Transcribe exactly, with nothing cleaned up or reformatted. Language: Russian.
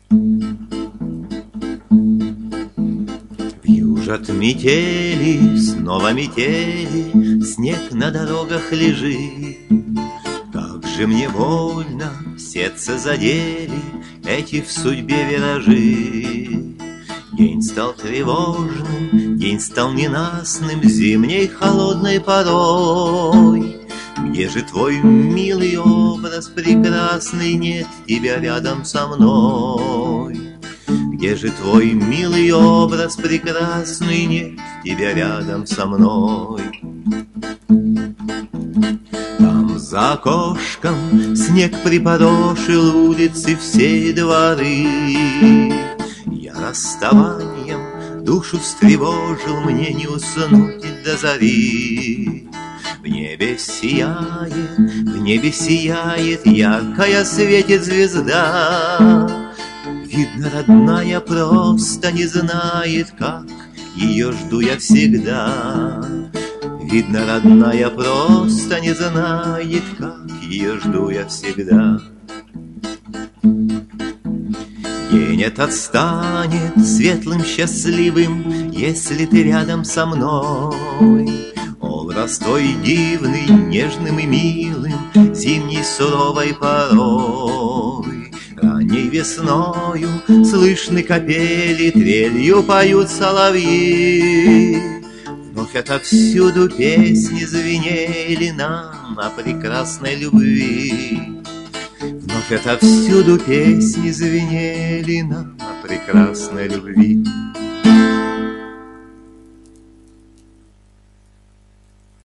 Вьюжат метели, снова метели, снег на дорогах лежит. Как же мне больно, сердце задели эти в судьбе виражи. День стал тревожным, день стал ненастным, зимней холодной порой. Где же твой милый образ прекрасный, нет тебя рядом со мной? Где же твой милый образ прекрасный, нет тебя рядом со мной? Там за окошком снег припорошил улицы, все дворы. Я расставанием душу встревожил, мне не уснуть до зари. В небе сияет, в небе сияет, яркая светит звезда. Видно, родная просто не знает, как ее жду я всегда. Видно, родная просто не знает, как ее жду я всегда. День этот станет светлым, счастливым, если ты рядом со мной. Образ твой дивный, нежным и милым, зимней суровой порой. Ранней весною слышны капели, трелью поют соловьи. Вновь отовсюду песни звенели нам о прекрасной любви. Вновь отовсюду песни звенели нам о прекрасной любви.